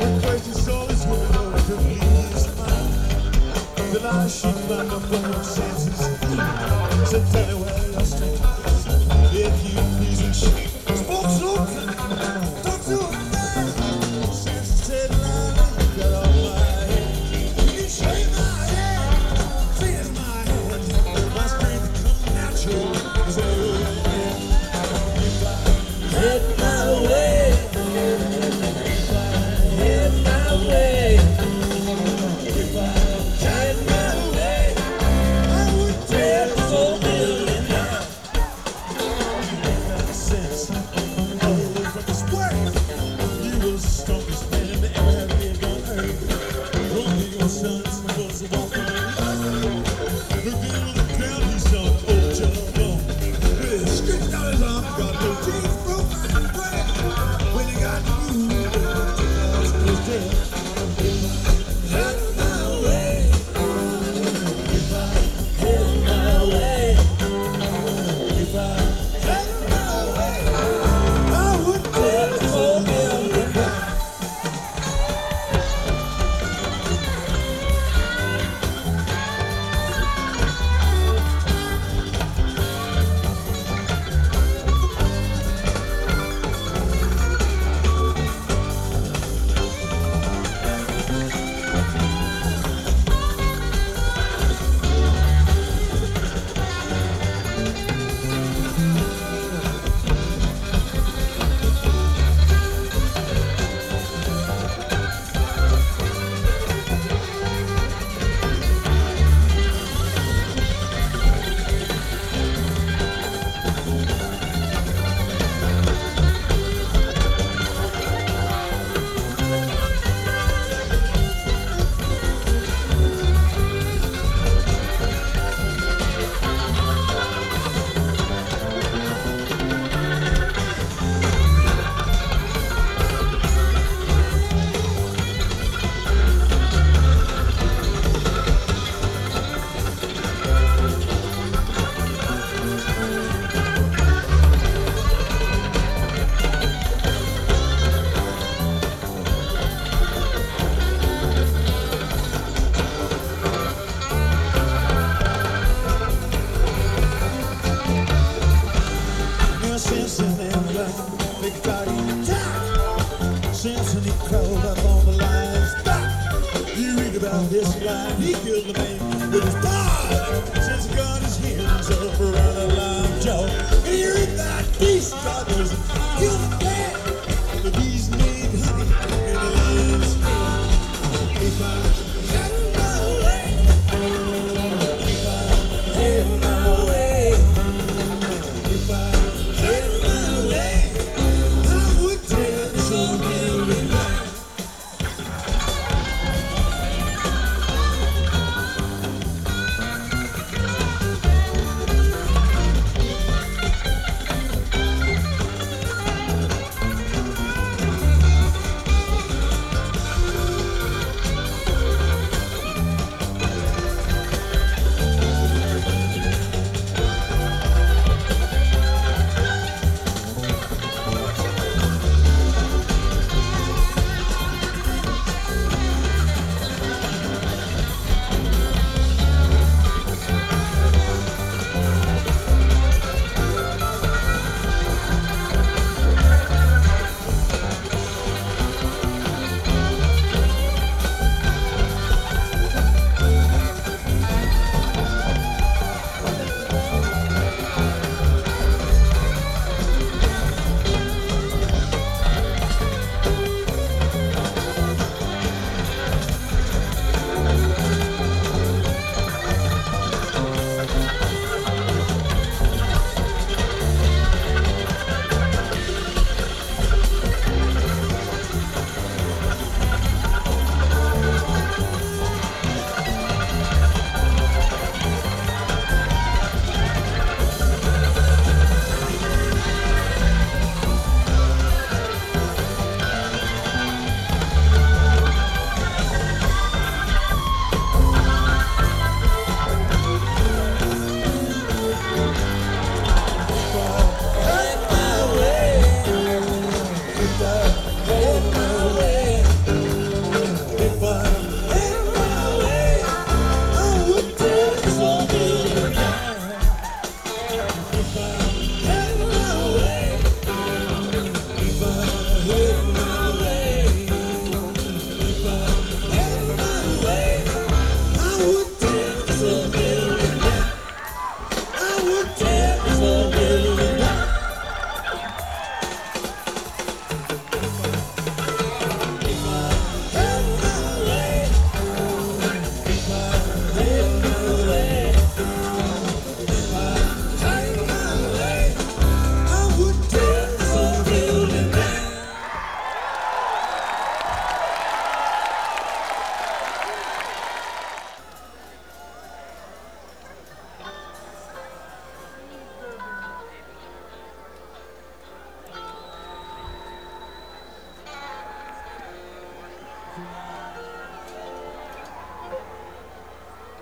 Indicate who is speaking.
Speaker 1: crazy soul is women over to please mine. Till I shoot my phone senses. So tell me where you're straight. If you please and shit. Spoke so kind. Talk to a man. Since you said line, you got all my head. You shake my head. Feel my head. My strength comes natural. So if I head my way, if I head my way, if I head my way, I would tell the whole building down. Sense all the way from the square. You was the strongest man ever have lived on earth. Only your sons was the one thing. Looking on the ground, he saw an old jawbone. With his stretched out his arm, got no teeth, broke my bread. When he got to move, he was dead. Head my way, if I head my way, if I head my way, I would tell the whole building down. Simpson and Love, big party attack. Simpson, he crawled up on the line. Stop! You read about this line. He killed the man with his paw. Since he got his hands up around the lime jaw. And you read that beast brothers kill the man. The bees made honey and the lion's skin. If I had my way, if I had my way, if I head my way, I would tell the whole building down.